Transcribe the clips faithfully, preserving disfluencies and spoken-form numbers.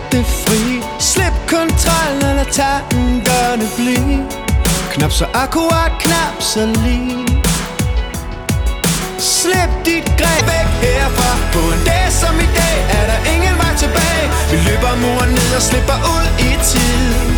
det fri. Slip kontrollen og lad tankerne blive. Knap så akkurat, knap så lige. Slip dit greb væk herfra. På en dag som i dag er der ingen vej tilbage. Vi løber muren ned og slipper ud i tiden.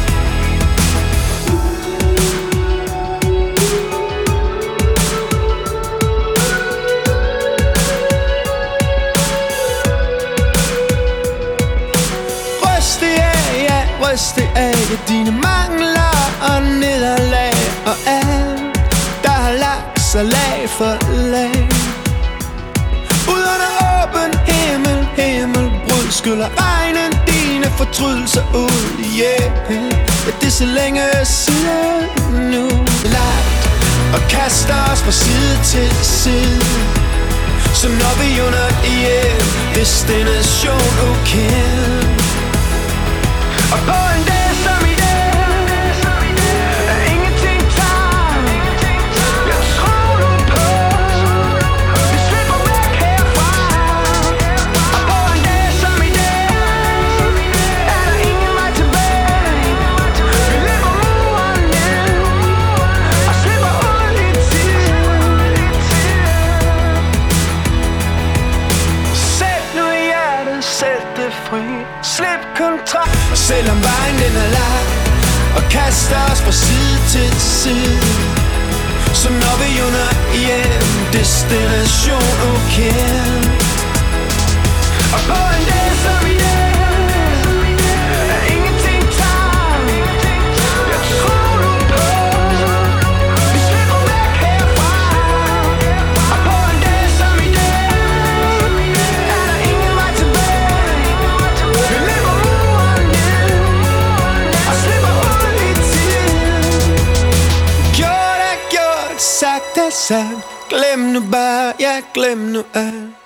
Ryst det af, ja, ryst det af. Det er dine mangler og nederlag og alt, der har lagt sig lag for lag. Ud under åben himmel, himmelbrud skyller regnen dine fortrydelser ud, yeah. Ja, det er så længe siden nu. Lagt og kaster os fra side til side. Så når vi under hjem, destination ukendt. Og på en dag som i dag er ingenting tabt. Jeg tror nu på, vi slipper væk herfra. Og på en dag som i dag er der ingen vej tilbage. Vi løber muren ned og slipper ud i tiden. Sæt nu hjertet, sæt det fri. Slip kontrol. Og selvom vejen den er lang og kaster os fra side til side, så når vi under hjem, destination ukendt. Og på en dag som i dag er ingenting tabt. Jeg tror nu på, vi slipper væk herfra. Og på en dag som i dag er der ingen vej tilbage. Vi løber muren ned og slipper ud i tiden. Gjort er gjort, sagt er sagt. Glem nu bare, ja, glem nu alt.